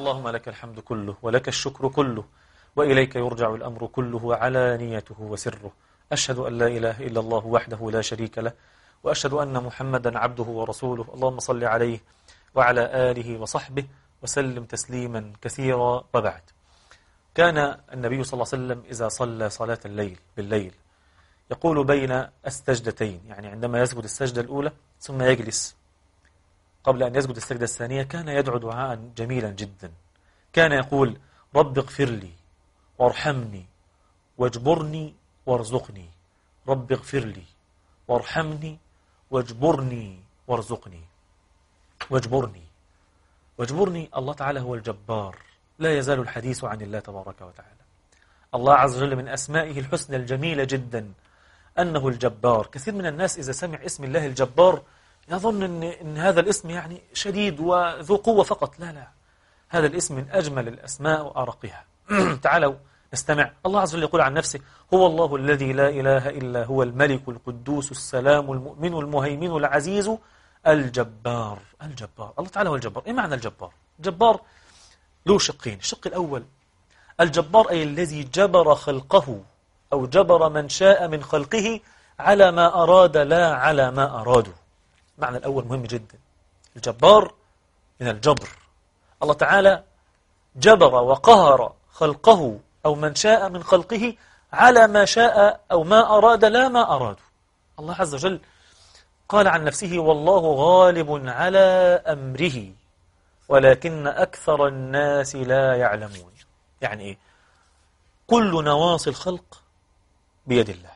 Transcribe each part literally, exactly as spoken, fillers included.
اللهم لك الحمد كله ولك الشكر كله وإليك يرجع الأمر كله علانيته وسره. أشهد أن لا إله إلا الله وحده لا شريك له، وأشهد أن محمدا عبده ورسوله. اللهم صل عليه وعلى آله وصحبه وسلم تسليما كثيرا. وبعد، كان النبي صلى الله عليه وسلم إذا صلى صلاة الليل بالليل يقول بين السجدتين، يعني عندما يسجد السجدة الأولى ثم يجلس قبل أن يسجد السجدة الثانية، كان يدعو دعاء جميلا جدا. كان يقول: رب اغفر لي وارحمني واجبرني وارزقني، رب اغفر لي وارحمني واجبرني وارزقني. واجبرني واجبرني الله تعالى هو الجبار، لا يزال الحديث عن الله تبارك وتعالى. الله عز وجل من أسمائه الحسنى الجميلة جدا أنه الجبار. كثير من الناس إذا سمع اسم الله الجبار يظن إن, إن هذا الاسم يعني شديد وذو قوة فقط. لا لا، هذا الاسم من أجمل الأسماء وأرقها. تعالوا نستمع. الله عز وجل يقول عن نفسه: هو الله الذي لا إله إلا هو الملك القدوس السلام المؤمن المهيمن العزيز الجبار. الجبار، الله تعالى هو الجبار. إيه معنى الجبار؟ الجبار له شقين. الشق الأول: الجبار أي الذي جبر خلقه أو جبر من شاء من خلقه على ما أراد لا على ما أرادوا. المعنى الأول مهم جدا. الجبار من الجبر. الله تعالى جبر وقهر خلقه أو من شاء من خلقه على ما شاء أو ما أراد لا ما أرادوا. الله عز وجل قال عن نفسه: والله غالب على أمره ولكن أكثر الناس لا يعلمون. يعني إيه؟ كل نواصي الخلق بيد الله،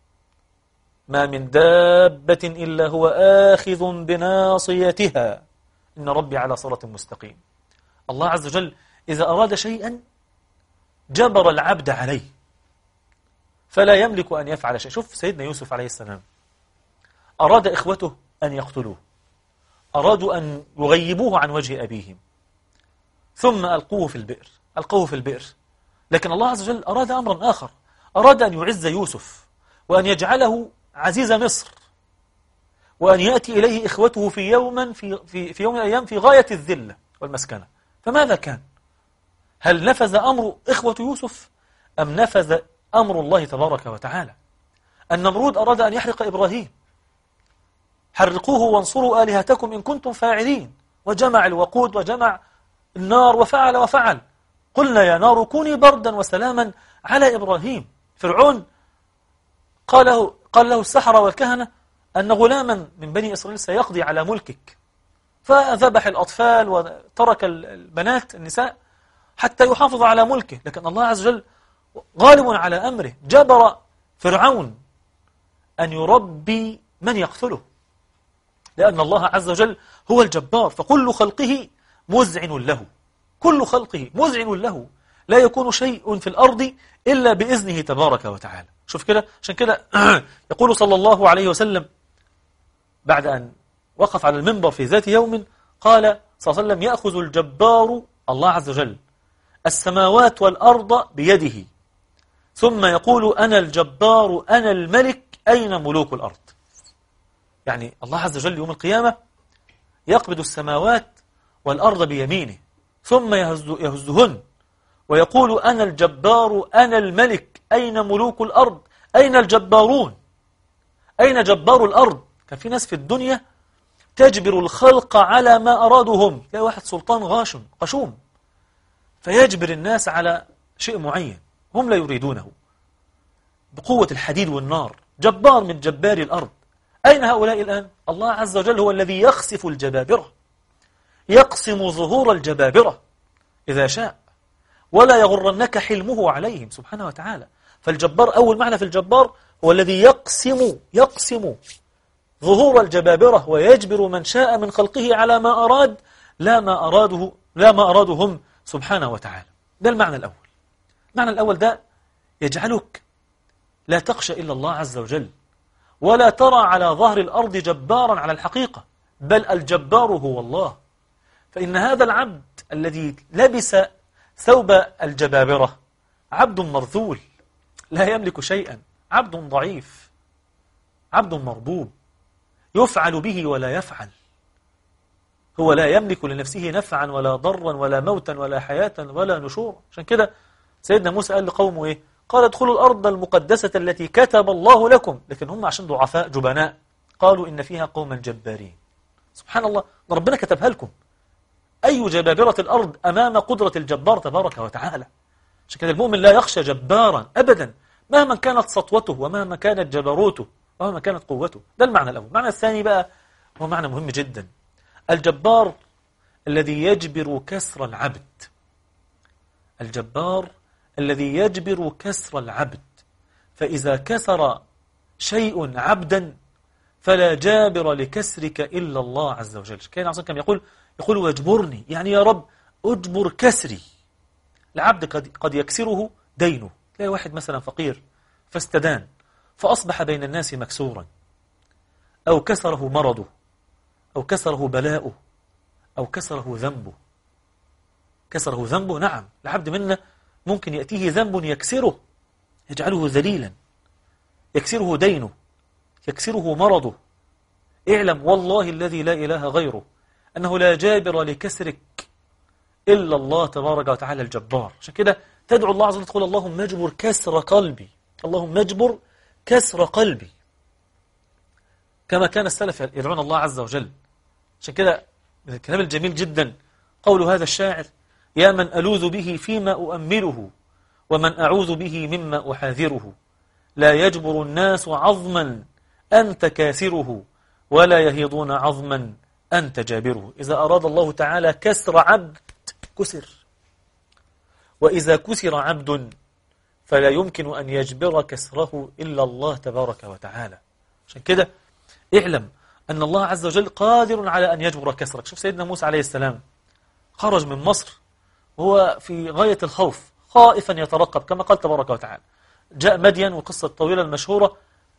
ما من دابة إلا هو آخذ بناصيتها، إن ربي على صراط مستقيم. الله عز وجل إذا أراد شيئا جبر العبد عليه فلا يملك أن يفعل شيء. شوف سيدنا يوسف عليه السلام، أراد إخوته أن يقتلوه، أرادوا أن يغيبوه عن وجه أبيهم، ثم ألقوه في البئر ألقوه في البئر لكن الله عز وجل أراد أمرا آخر. أراد أن يعز يوسف وأن يجعله عزيز مصر، وأن يأتي إليه إخوته في يوم في, في, في يوم من الأيام في غاية الذلة والمسكنة. فماذا كان؟ هل نفذ أمر إخوة يوسف أم نفذ أمر الله تبارك وتعالى؟ النمرود أراد أن يحرق إبراهيم: حرقوه وانصروا آلهتكم إن كنتم فاعلين، وجمع الوقود وجمع النار وفعل وفعل. قلنا يا نار كوني بردا وسلاما على إبراهيم. فرعون قال له, قال له السحرة والكهنة أن غلاما من بني إسرائيل سيقضي على ملكك، فذبح الأطفال وترك البنات النساء حتى يحافظ على ملكه. لكن الله عز وجل غالب على أمره، جبر فرعون أن يربي من يقتله، لأن الله عز وجل هو الجبار. فكل خلقه مذعن له، كل خلقه مذعن له، لا يكون شيء في الأرض إلا بإذنه تبارك وتعالى. شوف كده، عشان كده يقول صلى الله عليه وسلم بعد أن وقف على المنبر في ذات يوم، قال صلى الله عليه وسلم: يأخذ الجبار الله عز وجل السماوات والأرض بيده ثم يقول: أنا الجبار أنا الملك أين ملوك الأرض. يعني الله عز وجل يوم القيامة يقبض السماوات والأرض بيمينه ثم يهز يهزهن ويقول: أنا الجبار أنا الملك أين ملوك الأرض، أين الجبارون، أين جبار الأرض. كان في ناس في الدنيا تجبر الخلق على ما أرادهم. تلاقي واحد سلطان غاشم قشوم فيجبر الناس على شيء معين هم لا يريدونه بقوة الحديد والنار. جبار من جبار الأرض. أين هؤلاء الآن؟ الله عز وجل هو الذي يخسف الجبابرة، يقسم ظهور الجبابرة إذا شاء، ولا يغرنك حلمه عليهم سبحانه وتعالى. فالجبار أول معنى في الجبار هو الذي يقسم يقسم ظهور الجبابرة ويجبر من شاء من خلقه على ما أراد لا ما أراده لا ما أراده هم سبحانه وتعالى. ده المعنى الأول. المعنى الأول ده يجعلك لا تخشى إلا الله عز وجل، ولا ترى على ظهر الأرض جبارا على الحقيقة، بل الجبار هو الله. فإن هذا العبد الذي لبس ثوب الجبابرة عبد مرذول لا يملك شيئا، عبد ضعيف، عبد مربوب، يفعل به ولا يفعل. هو لا يملك لنفسه نفعا ولا ضرا ولا موتا ولا حياة ولا نشورا. عشان كده سيدنا موسى قال لقومه إيه؟ قال ادخلوا الأرض المقدسة التي كتب الله لكم. لكن هم عشان ضعفاء جبناء قالوا إن فيها قوما جبارين. سبحان الله، ربنا كتبها لكم. أي جبابرة الأرض أمام قدرة الجبار تبارك وتعالى. عشان كده المؤمن لا يخشى جبارا أبدا مهما كانت سطوته ومهما كانت جبروته ومهما كانت قوته. ده المعنى الأول. المعنى الثاني بقى هو معنى مهم جدا. الجبار الذي يجبر كسر العبد. الجبار الذي يجبر كسر العبد. فإذا كسر شيء عبدا فلا جابر لكسرك إلا الله عز وجل. كان عصام كم يقول يقول واجبرني، يعني يا رب أجبر كسري. العبد قد, قد يكسره دينه. تلاقي واحد مثلا فقير فاستدان فأصبح بين الناس مكسورا، أو كسره مرضه، أو كسره بلاؤه، أو كسره ذنبه. كسره ذنبه، نعم، العبد منا ممكن يأتيه ذنب يكسره، يجعله ذليلا، يكسره دينه، يكسره مرضه. اعلم والله الذي لا إله غيره أنه لا جابر لكسرك إلا الله تبارك وتعالى الجبار. عشان كده تدعو الله عز وجل تقول اللهم اجبر كسر قلبي، اللهم اجبر كسر قلبي، كما كان السلف يدعون الله عز وجل. عشان كده من الكلام الجميل جدا قول هذا الشاعر: يا من ألوذ به فيما أؤمله، ومن أعوذ به مما أحاذره، لا يجبر الناس عظما أنت كاسره، ولا يهيضون عظما أنت جابره. إذا أراد الله تعالى كسر عبد كسر، وإذا كسر عبد فلا يمكن أن يجبر كسره إلا الله تبارك وتعالى. عشان كده اعلم أن الله عز وجل قادر على أن يجبر كسرك. شوف سيدنا موسى عليه السلام خرج من مصر وهو في غاية الخوف، خائفا يترقب كما قال تبارك وتعالى. جاء مدين، وقصة طويلة المشهورة،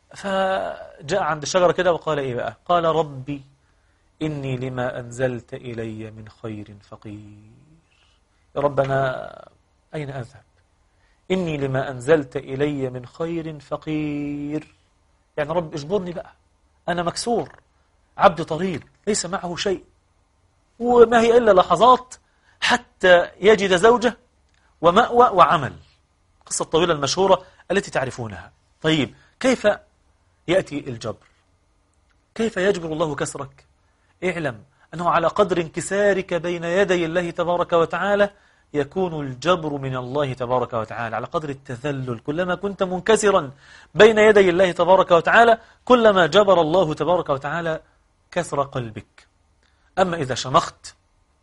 فجاء عند الشجرة كده وقال إيه بقى؟ قال ربي إني لما أنزلت إلي من خير فقير. يا رب أنا أين أذهب؟ إني لما أنزلت إلي من خير فقير. يعني رب اجبرني بقى، أنا مكسور، عبد طريق ليس معه شيء، وما هي إلا لحظات حتى يجد زوجة ومأوى وعمل. قصة طويلة المشهورة التي تعرفونها. طيب كيف يأتي الجبر؟ كيف يجبر الله كسرك؟ اعلم أنه على قدر انكسارك بين يدي الله تبارك وتعالى يكون الجبر من الله تبارك وتعالى. على قدر التذلل، كلما كنت منكسرا بين يدي الله تبارك وتعالى كلما جبر الله تبارك وتعالى كسر قلبك. أما إذا شمخت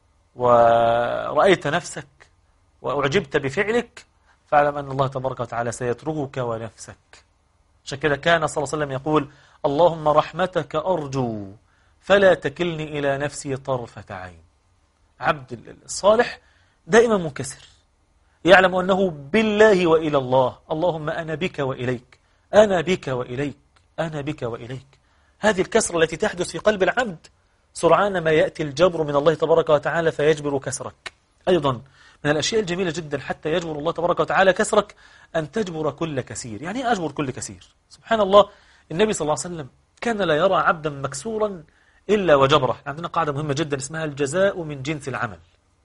ورأيت نفسك وأعجبت بفعلك فاعلم أن الله تبارك وتعالى سيتركك ونفسك. عشان كده كان صلى الله عليه وسلم يقول اللهم رحمتك أرجو فلا تكلني إلى نفسي طرفة عين. عبد الصالح دائما منكسر، يعلم أنه بالله وإلى الله. اللهم أنا بك وإليك، أنا بك وإليك، أنا بك وإليك. هذه الكسرة التي تحدث في قلب العبد سرعان ما يأتي الجبر من الله تبارك وتعالى فيجبر كسرك. أيضا من الأشياء الجميلة جدا حتى يجبر الله تبارك وتعالى كسرك أن تجبر كل كثير. يعني إيه أجبر كل كثير؟ سبحان الله، النبي صلى الله عليه وسلم كان لا يرى عبدا مكسورا إلا وجبره. عندنا قاعدة مهمة جدا اسمها الجزاء من جنس العمل.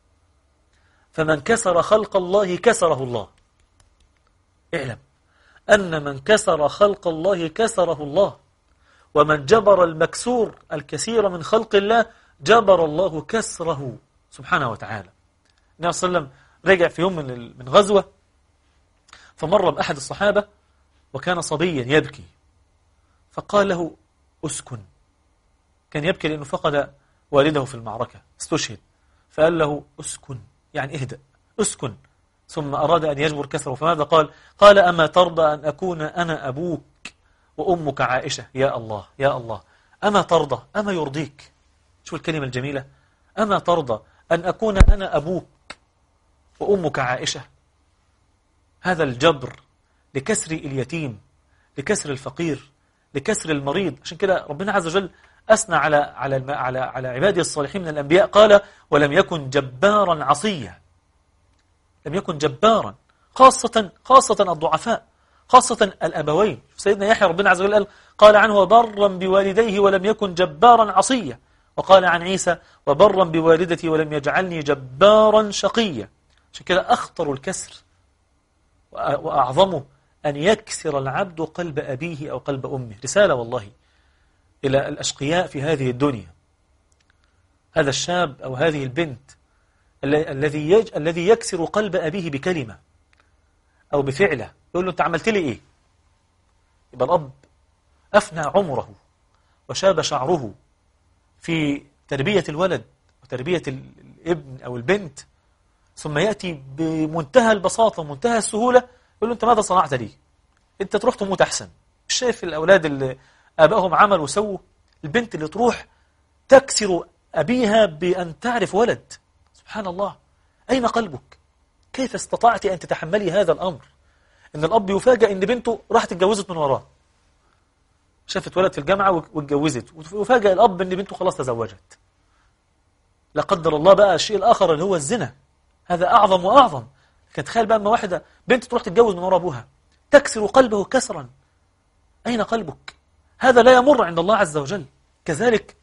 فمن كسر خلق الله كسره الله. اعلم أن من كسر خلق الله كسره الله، ومن جبر المكسور الكثير من خلق الله جبر الله كسره سبحانه وتعالى. النبي صلى الله عليه وسلم رجع في يوم من من غزوة فمر بأحد الصحابة وكان صبيا يبكي، فقال له أسكن. كان يبكي لأنه فقد والده في المعركة، استشهد، فقال له أسكن، يعني اهدأ، أسكن. ثم أراد أن يجبر كسره، فماذا قال؟ قال أما ترضى أن أكون أنا أبوك وأمك عائشة؟ يا الله يا الله، أما ترضى، أما يرضيك. شو الكلمة الجميلة، أما ترضى أن أكون أنا أبوك وأمك عائشة. هذا الجبر لكسر اليتيم، لكسر الفقير، لكسر المريض. عشان كده ربنا عز وجل أثنى على على على على عباده الصالحين من الأنبياء، قال ولم يكن جبارا عصيا. لم يكن جبارا، خاصة خاصة الضعفاء، خاصة الأبوين. سيدنا يحيى ربنا عز وجل قال عنه وبرا بوالديه ولم يكن جبارا عصيا. وقال عن عيسى وبرا بوالدتي ولم يجعلني جبارا شقيا. عشان كده أخطر الكسر وأعظمه أن يكسر العبد قلب أبيه أو قلب أمه. رسالة والله إلى الأشقياء في هذه الدنيا. هذا الشاب أو هذه البنت الذي يج... الذي يكسر قلب أبيه بكلمة أو بفعله، يقول له أنت عملت لي إيه؟ يبقى الأب أفنى عمره وشاب شعره في تربية الولد وتربية الابن أو البنت، ثم يأتي بمنتهى البساطة ومنتهى السهولة يقول له أنت ماذا صنعت لي؟ أنت تروح تموت أحسن. مش شايف الأولاد اللي آبائهم عملوا وسووا؟ البنت اللي تروح تكسر أبيها بأن تعرف ولد. سبحان الله، أين قلبك؟ كيف استطعت أن تتحملي هذا الأمر؟ إن الأب يفاجأ إن بنته راحت اتجوزت من وراه، شافت ولد في الجامعة واتجوزت، وفاجأ الأب إن بنته خلاص تزوجت. لا قدر الله بقى الشيء الآخر اللي هو الزنا، هذا أعظم وأعظم. لكن تخيل بقى أما واحدة بنت تروح تتجوز من وراء أبوها تكسر قلبه كسرا. أين قلبك؟ هذا لا يمر عند الله عز وجل. كذلك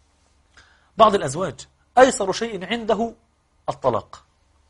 بعض الأزواج أيسر شيء عنده الطلاق.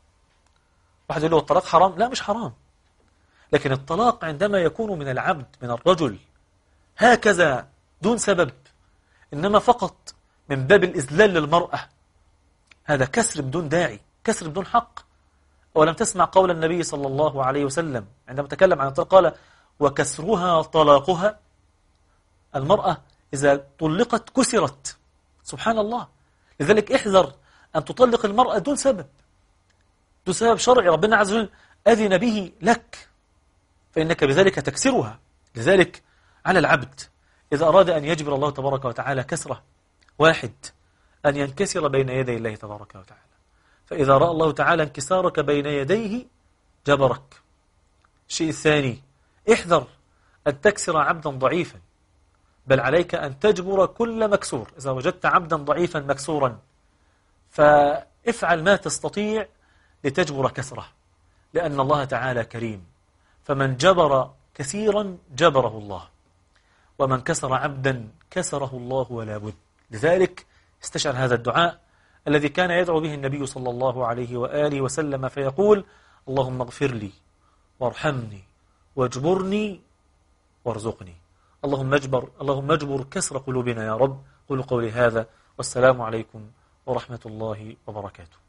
واحد يقول له الطلاق حرام، لا مش حرام، لكن الطلاق عندما يكون من العبد من الرجل هكذا دون سبب، إنما فقط من باب الإذلال للمرأة، هذا كسر بدون داعي، كسر بدون حق. ولم تسمع قول النبي صلى الله عليه وسلم عندما تكلم عن الطلاق قال وكسرها طلاقها. المرأة إذا طلقت كسرت. سبحان الله. لذلك احذر أن تطلق المرأة دون سبب، دون سبب شرعي ربنا عز وجل أذن به لك، فإنك بذلك تكسرها. لذلك على العبد إذا أراد أن يجبر الله تبارك وتعالى كسره، واحد أن ينكسر بين يدي الله تبارك وتعالى، فإذا رأى الله تعالى انكسارك بين يديه جبرك. الشيء الثاني احذر أن تكسر عبدا ضعيفا، بل عليك أن تجبر كل مكسور. إذا وجدت عبدا ضعيفا مكسورا فافعل ما تستطيع لتجبر كسره، لأن الله تعالى كريم، فمن جبر كثيرا جبره الله، ومن كسر عبدا كسره الله ولا بد. لذلك استشعر هذا الدعاء الذي كان يدعو به النبي صلى الله عليه وآله وسلم، فيقول اللهم اغفر لي وارحمني واجبرني وارزقني. اللهم اجبر اللهم اجبر كسر قلوبنا يا رب. قولوا قولي هذا، والسلام عليكم ورحمة الله وبركاته.